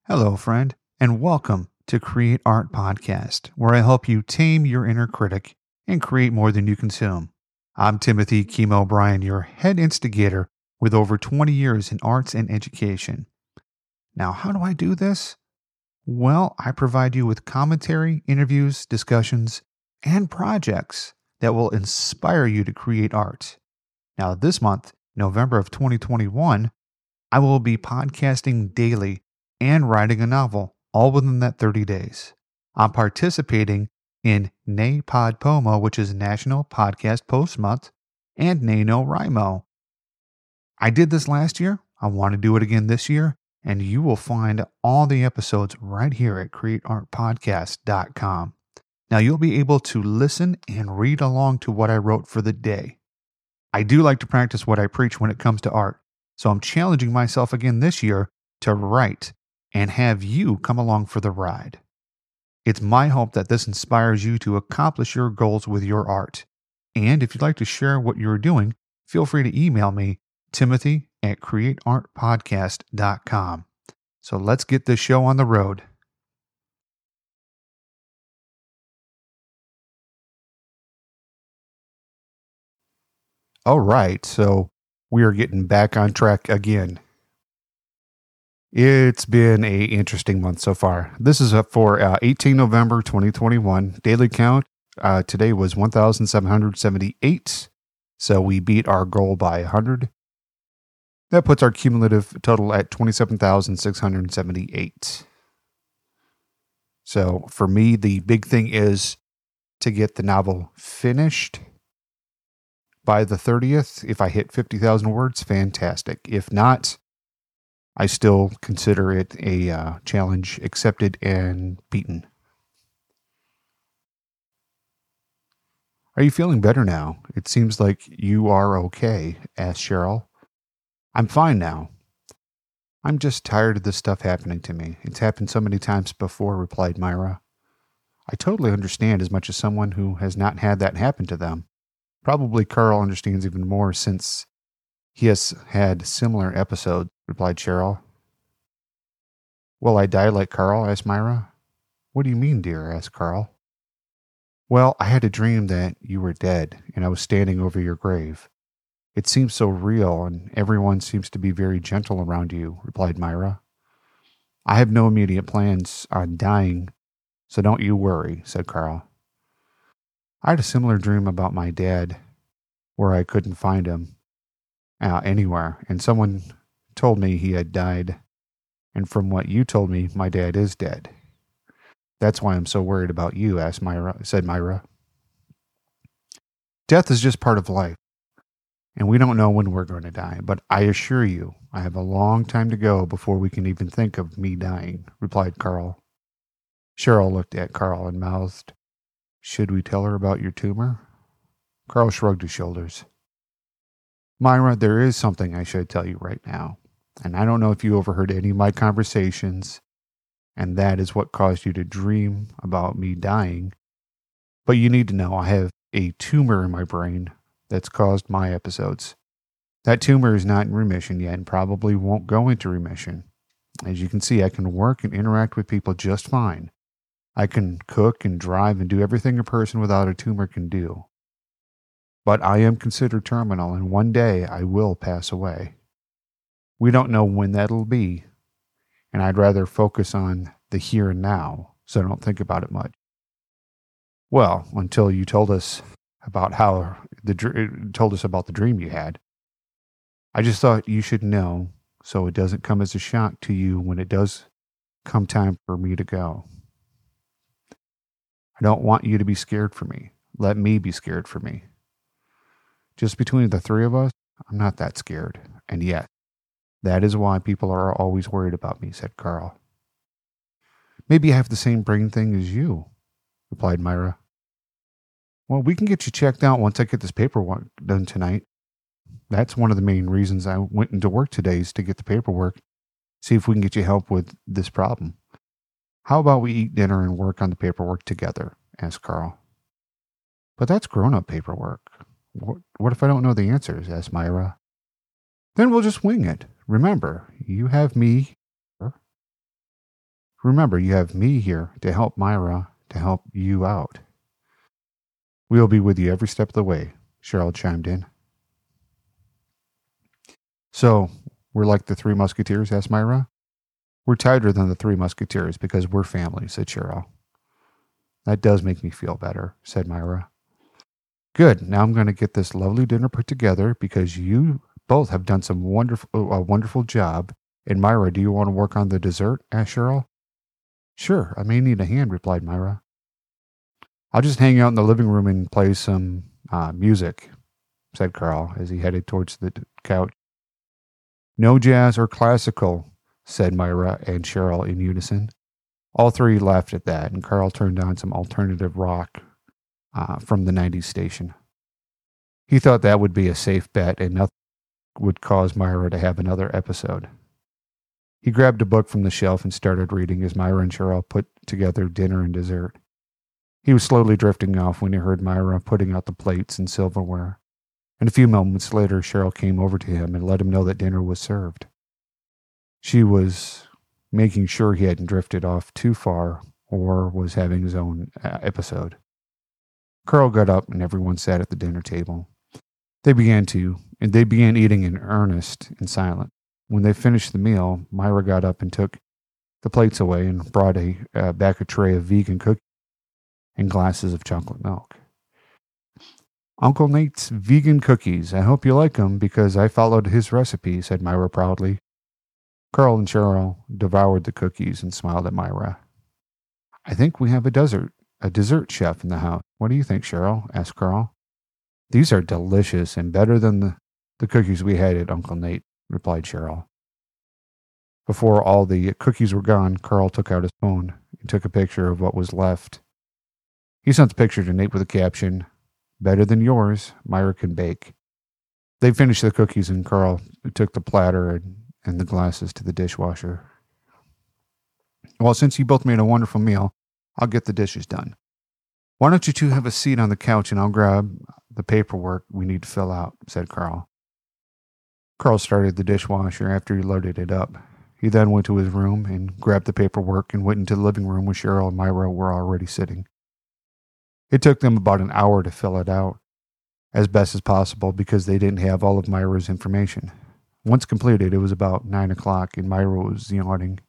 Hello, friend, and welcome to Create Art Podcast, where I help you tame your inner critic and create more than you consume. I'm Timothy Kim O'Brien, your head instigator with over 20 years in arts and education. Now, how do I do this? Well, I provide you with commentary, interviews, discussions, and projects that will inspire you to create art. Now, this month, November of 2021, I will be podcasting daily and writing a novel, all within that 30 days. I'm participating in NaPodPoMo, which is National Podcast Post Month, and NaNoWriMo. I did this last year. I want to do it again this year, and you will find all the episodes right here at createartpodcast.com. Now, you'll be able to listen and read along to what I wrote for the day. I do like to practice what I preach when it comes to art, so I'm challenging myself again this year to write and have you come along for the ride. It's my hope that this inspires you to accomplish your goals with your art. And if you'd like to share what you're doing, feel free to email me, timothy@createartpodcast.com. So let's get this show on the road. All right, so we are getting back on track again. It's been a interesting month so far. This is up for 18 November 2021. Daily count today was 1,778. So we beat our goal by 100. That puts our cumulative total at 27,678. So for me, the big thing is to get the novel finished by the 30th. If I hit 50,000 words, fantastic. If not, I still consider it a challenge accepted and beaten. Are you feeling better now? It seems like you are okay, asked Cheryl. I'm fine now. I'm just tired of this stuff happening to me. It's happened so many times before, replied Myra. I totally understand as much as someone who has not had that happen to them. Probably Carl understands even more since he has had similar episodes, replied Cheryl. Will I die like Carl? Asked Myra. What do you mean, dear? Asked Carl. Well, I had a dream that you were dead and I was standing over your grave. It seems so real and everyone seems to be very gentle around you, replied Myra. I have no immediate plans on dying, so don't you worry, said Carl. I had a similar dream about my dad where I couldn't find him anywhere, and someone told me he had died, and from what you told me, my dad is dead. That's why I'm so worried about you, said Myra. Death is just part of life, and we don't know when we're going to die, but I assure you, I have a long time to go before we can even think of me dying, replied Carl. Cheryl looked at Carl and mouthed, Should we tell her about your tumor? Carl shrugged his shoulders. Myra, there is something I should tell you right now, and I don't know if you overheard any of my conversations, and that is what caused you to dream about me dying, but you need to know I have a tumor in my brain that's caused my episodes. That tumor is not in remission yet and probably won't go into remission. As you can see, I can work and interact with people just fine. I can cook and drive and do everything a person without a tumor can do. But I am considered terminal, and one day I will pass away. We don't know when that'll be, and I'd rather focus on the here and now, so don't think about it much. Well, until you told us about the dream you had. I just thought you should know, so it doesn't come as a shock to you when it does come time for me to go. I don't want you to be scared for me. Let me be scared for me. Just between the three of us, I'm not that scared. And yet, that is why people are always worried about me, said Carl. Maybe I have the same brain thing as you, replied Myra. Well, we can get you checked out once I get this paperwork done tonight. That's one of the main reasons I went into work today is to get the paperwork, see if we can get you help with this problem. How about we eat dinner and work on the paperwork together? Asked Carl. But that's grown-up paperwork. What if I don't know the answers? Asked Myra. Then we'll just wing it. Remember, you have me Remember, you have me here to help Myra, to help you out. We'll be with you every step of the way, Cheryl chimed in. So, we're like the Three Musketeers, asked Myra. We're tighter than the Three Musketeers because we're family, said Cheryl. That does make me feel better, said Myra. Good. Now I'm going to get this lovely dinner put together because you both have done some wonderful job. And Myra, do you want to work on the dessert? Asked Cheryl. Sure, I may need a hand, replied Myra. I'll just hang out in the living room and play some music, said Carl as he headed towards the couch. No jazz or classical, said Myra and Cheryl in unison. All three laughed at that, and Carl turned on some alternative rock from the 90s station. He thought that would be a safe bet and nothing would cause Myra to have another episode. He grabbed a book from the shelf and started reading as Myra and Cheryl put together dinner and dessert. He was slowly drifting off when he heard Myra putting out the plates and silverware. And a few moments later, Cheryl came over to him and let him know that dinner was served. She was making sure he hadn't drifted off too far or was having his own episode. Carl got up and everyone sat at the dinner table. They began eating in earnest and silent. When they finished the meal, Myra got up and took the plates away and brought back a tray of vegan cookies and glasses of chocolate milk. Uncle Nate's vegan cookies. I hope you like them because I followed his recipe, said Myra proudly. Carl and Cheryl devoured the cookies and smiled at Myra. I think we have a dessert chef in the house. What do you think, Cheryl? Asked Carl. These are delicious and better than the cookies we had at Uncle Nate, replied Cheryl. Before all the cookies were gone, Carl took out his phone and took a picture of what was left. He sent the picture to Nate with a caption, Better than yours, Myra can bake. They finished the cookies and Carl took the platter and the glasses to the dishwasher. Well, since you both made a wonderful meal, I'll get the dishes done. Why don't you two have a seat on the couch and I'll grab the paperwork we need to fill out, said Carl. Carl started the dishwasher after he loaded it up. He then went to his room and grabbed the paperwork and went into the living room where Cheryl and Myra were already sitting. It took them about an hour to fill it out, as best as possible because they didn't have all of Myra's information. Once completed, it was about 9 o'clock and Myra was yawning.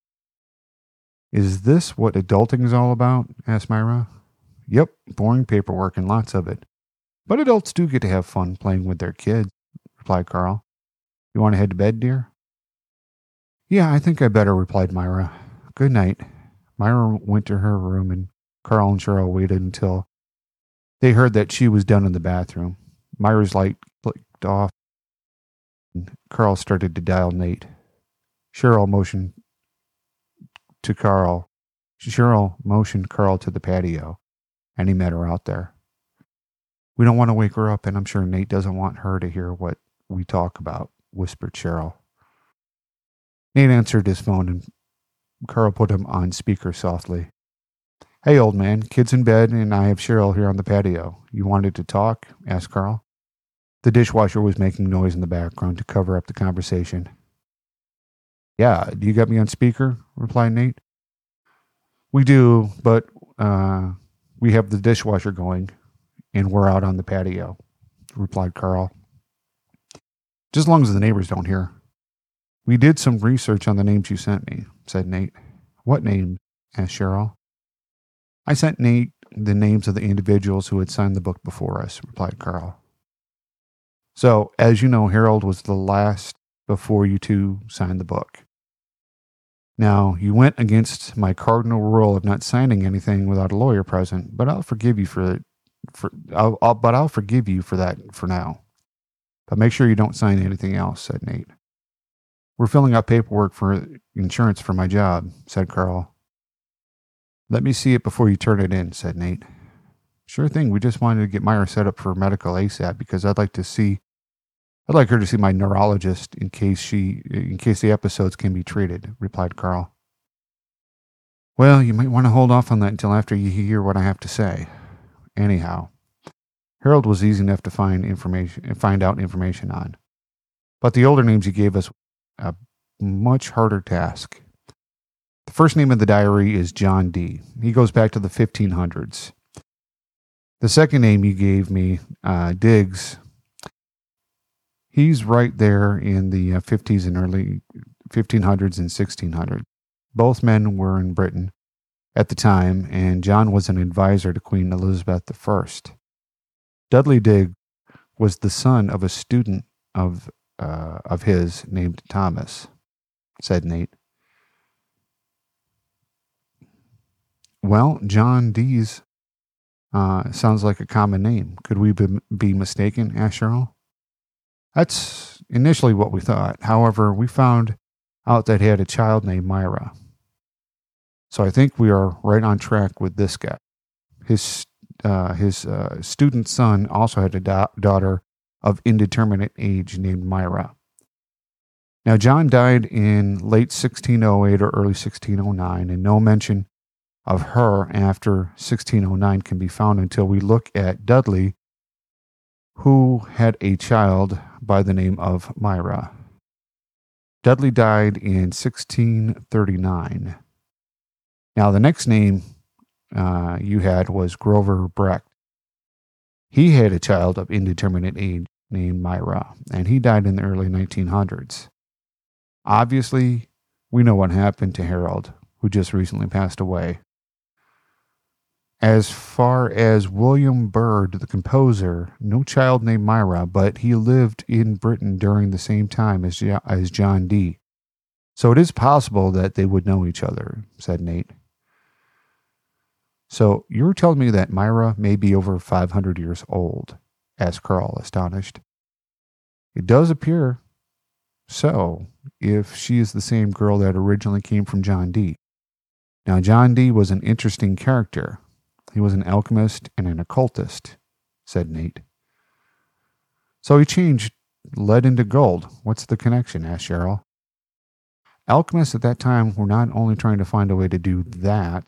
Is this what adulting is all about? Asked Myra. Yep, boring paperwork and lots of it. But adults do get to have fun playing with their kids, replied Carl. You want to head to bed, dear? Yeah, I think I better, replied Myra. Good night. Myra went to her room and Carl and Cheryl waited until they heard that she was done in the bathroom. Myra's light clicked off and Carl started to dial Nate. Cheryl motioned Carl to the patio, and he met her out there. We don't want to wake her up, and I'm sure Nate doesn't want her to hear what we talk about, whispered Cheryl. Nate answered his phone, and Carl put him on speaker softly. Hey, old man, kid's in bed, and I have Cheryl here on the patio. You wanted to talk? Asked Carl. The dishwasher was making noise in the background to cover up the conversation. Yeah, do you got me on speaker? Replied Nate. We do, but we have the dishwasher going, and we're out on the patio, replied Carl. Just as long as the neighbors don't hear. We did some research on the names you sent me, said Nate. What names? Asked Cheryl. I sent Nate the names of the individuals who had signed the book before us, replied Carl. So, as you know, Harold was the last before you two signed the book. Now, you went against my cardinal rule of not signing anything without a lawyer present, but I'll forgive you I'll forgive you for that for now. But make sure you don't sign anything else, said Nate. We're filling out paperwork for insurance for my job, said Carl. Let me see it before you turn it in, said Nate. Sure thing. We just wanted to get Myra set up for medical ASAP because I'd like her to see my neurologist in case the episodes can be treated, replied Carl. Well, you might want to hold off on that until after you hear what I have to say. Anyhow, Harold was easy enough to find out information on. But the older names he gave us a much harder task. The first name in the diary is John D. He goes back to the 1500s. The second name you gave me, Diggs, he's right there in the 50s and early 1500s and 1600s. Both men were in Britain at the time, and John was an advisor to Queen Elizabeth I. Dudley Digges was the son of a student of his named Thomas, said Nate. Well, John Dees sounds like a common name. Could we be mistaken? Asked Cheryl. That's initially what we thought. However, we found out that he had a child named Myra. So I think we are right on track with this guy. His student son also had a daughter of indeterminate age named Myra. Now, John died in late 1608 or early 1609, and no mention of her after 1609 can be found until we look at Dudley, who had a child by the name of Myra. Dudley died in 1639. Now, the next name you had was Grover Brecht. He had a child of indeterminate age named Myra, and he died in the early 1900s. Obviously, we know what happened to Harold, who just recently passed away. As far as William Byrd, the composer, no child named Myra, but he lived in Britain during the same time as John Dee. So it is possible that they would know each other, said Nate. So you're telling me that Myra may be over 500 years old? Asked Carl, astonished. It does appear so, if she is the same girl that originally came from John Dee. Now, John Dee was an interesting character. He was an alchemist and an occultist, said Nate. So he changed lead into gold. What's the connection? Asked Cheryl. Alchemists at that time were not only trying to find a way to do that,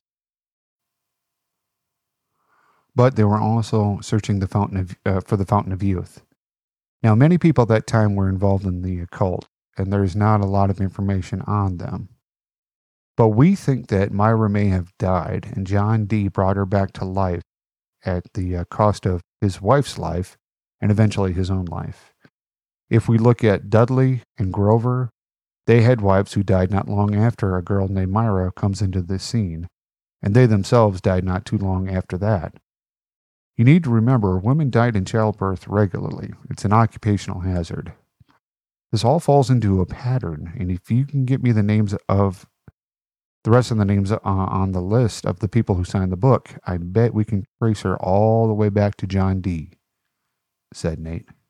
but they were also searching for the fountain of youth. Now, many people at that time were involved in the occult, and there's not a lot of information on them. But we think that Myra may have died, and John Dee brought her back to life at the cost of his wife's life and eventually his own life. If we look at Dudley and Grover, they had wives who died not long after a girl named Myra comes into the scene, and they themselves died not too long after that. You need to remember, women died in childbirth regularly. It's an occupational hazard. This all falls into a pattern, and if you can get me the names of the rest of the names on the list of the people who signed the book, I bet we can trace her all the way back to John Dee, said Nate.